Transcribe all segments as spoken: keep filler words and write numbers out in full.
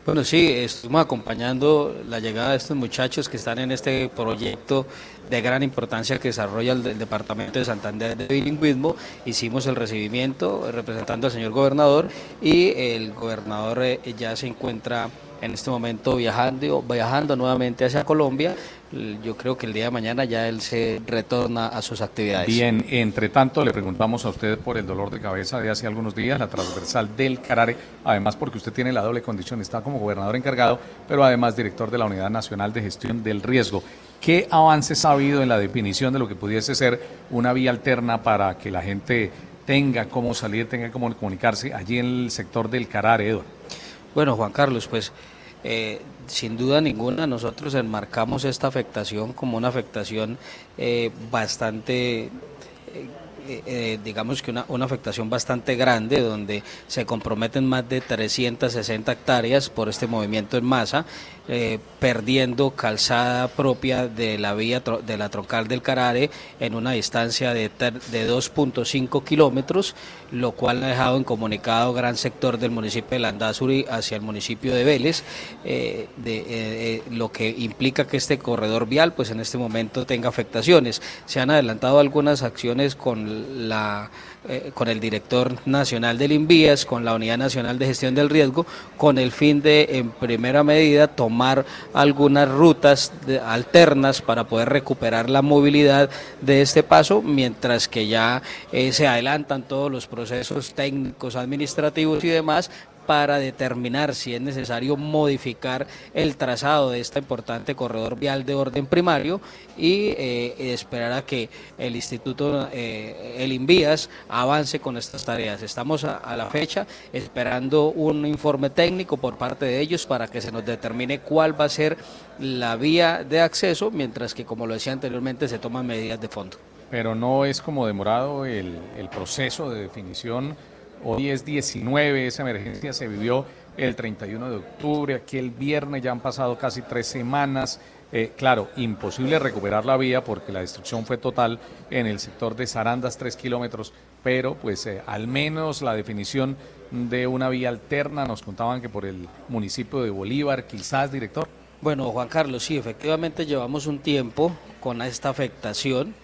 Bueno, sí, estuvimos acompañando la llegada de estos muchachos que están en este proyecto de gran importancia que desarrolla el, el Departamento de Santander de Bilingüismo. Hicimos el recibimiento representando al señor gobernador y el gobernador eh, ya se encuentra en este momento viajando, viajando nuevamente hacia Colombia. Yo creo que el día de mañana ya él se retorna a sus actividades. Bien, entre tanto le preguntamos a usted por el dolor de cabeza de hace algunos días, la transversal del Carare, además porque usted tiene la doble condición, está como gobernador encargado, pero además director de la Unidad Nacional de Gestión del Riesgo. ¿Qué avances ha habido en la definición de lo que pudiese ser una vía alterna para que la gente tenga cómo salir, tenga cómo comunicarse allí en el sector del Carare, Eduardo? Bueno, Juan Carlos, pues eh, sin duda ninguna nosotros enmarcamos esta afectación como una afectación eh, bastante... Eh, Eh, digamos que una, una afectación bastante grande, donde se comprometen más de trescientas sesenta hectáreas por este movimiento en masa, eh, perdiendo calzada propia de la vía de la troncal del Carare en una distancia de, de dos punto cinco kilómetros, lo cual ha dejado incomunicado gran sector del municipio de Landazuri hacia el municipio de Vélez, eh, de, eh, eh, lo que implica que este corredor vial pues en este momento tenga afectaciones. Se han adelantado algunas acciones con La, eh, con el director nacional del INVIAS, con la Unidad Nacional de Gestión del Riesgo, con el fin de, en primera medida, tomar algunas rutas de, alternas para poder recuperar la movilidad de este paso, mientras que ya eh, se adelantan todos los procesos técnicos, administrativos y demás, para determinar si es necesario modificar el trazado de este importante corredor vial de orden primario y eh, esperar a que el Instituto, eh, el INVIAS, avance con estas tareas. Estamos a, a la fecha esperando un informe técnico por parte de ellos para que se nos determine cuál va a ser la vía de acceso, mientras que, como lo decía anteriormente, se toman medidas de fondo. Pero no es como demorado el, el proceso de definición. Hoy es diecinueve, esa emergencia se vivió el treinta y uno de octubre, aquí el viernes ya han pasado casi tres semanas. Eh, claro, imposible recuperar la vía porque la destrucción fue total en el sector de Sarandas, tres kilómetros, pero pues eh, al menos la definición de una vía alterna, nos contaban que por el municipio de Bolívar, quizás, director. Bueno, Juan Carlos, sí, efectivamente llevamos un tiempo con esta afectación.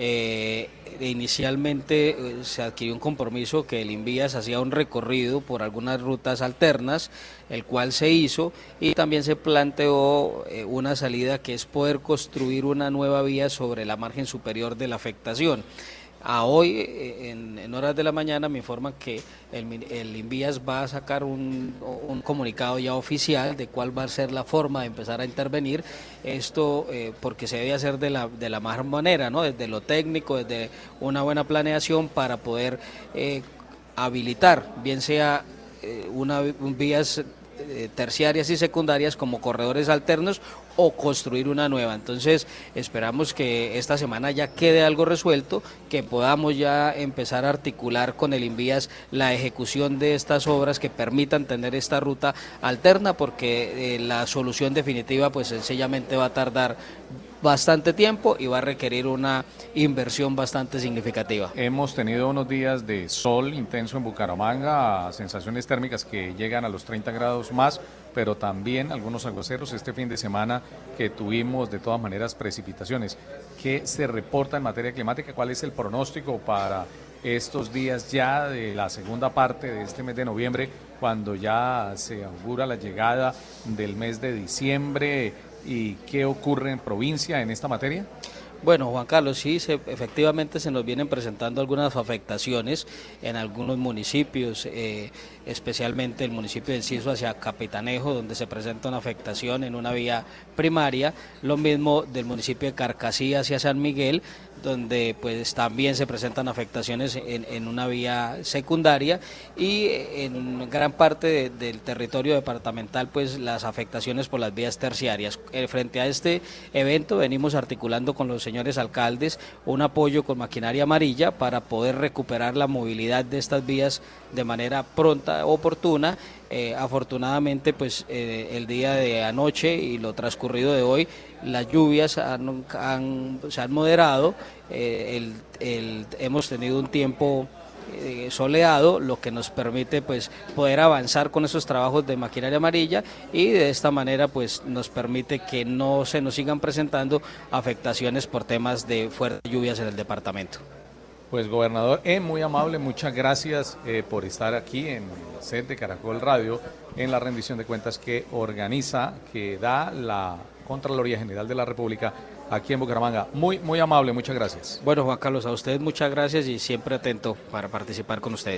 Eh, inicialmente eh, se adquirió un compromiso que el INVIAS hacía un recorrido por algunas rutas alternas, el cual se hizo, y también se planteó eh, una salida que es poder construir una nueva vía sobre la margen superior de la afectación. A hoy, en, en horas de la mañana, me informan que el, el INVIAS va a sacar un, un comunicado ya oficial de cuál va a ser la forma de empezar a intervenir. Esto eh, porque se debe hacer de la, de la mejor manera, ¿no? Desde lo técnico, desde una buena planeación para poder eh, habilitar, bien sea eh, una, un vías eh, terciarias y secundarias como corredores alternos o construir una nueva. Entonces esperamos que esta semana ya quede algo resuelto, que podamos ya empezar a articular con el INVIAS la ejecución de estas obras que permitan tener esta ruta alterna, porque eh, la solución definitiva pues sencillamente va a tardar bastante tiempo y va a requerir una inversión bastante significativa. Hemos tenido unos días de sol intenso en Bucaramanga, sensaciones térmicas que llegan a los treinta grados más, pero también algunos aguaceros este fin de semana que tuvimos de todas maneras precipitaciones. ¿Qué se reporta en materia climática? ¿Cuál es el pronóstico para estos días ya de la segunda parte de este mes de noviembre, cuando ya se augura la llegada del mes de diciembre? ¿Y qué ocurre en provincia en esta materia? Bueno, Juan Carlos, sí, se, efectivamente se nos vienen presentando algunas afectaciones en algunos municipios, eh, especialmente el municipio de Enciso hacia Capitanejo, donde se presenta una afectación en una vía primaria, lo mismo del municipio de Carcassí hacia San Miguel, donde pues también se presentan afectaciones en, en una vía secundaria, y en gran parte de, del territorio departamental pues las afectaciones por las vías terciarias. Eh, frente a este evento venimos articulando con los señores alcaldes un apoyo con maquinaria amarilla para poder recuperar la movilidad de estas vías de manera pronta, oportuna. Eh, afortunadamente pues eh, el día de anoche y lo transcurrido de hoy las lluvias han, han, se han moderado, eh, el, el, hemos tenido un tiempo eh, soleado, lo que nos permite pues poder avanzar con esos trabajos de maquinaria amarilla y de esta manera pues nos permite que no se nos sigan presentando afectaciones por temas de fuertes lluvias en el departamento. Pues gobernador, eh, muy amable, muchas gracias eh, por estar aquí en el set de Caracol Radio en la rendición de cuentas que organiza, que da la Contraloría General de la República aquí en Bucaramanga. Muy, muy amable, muchas gracias. Bueno, Juan Carlos, a ustedes muchas gracias y siempre atento para participar con ustedes.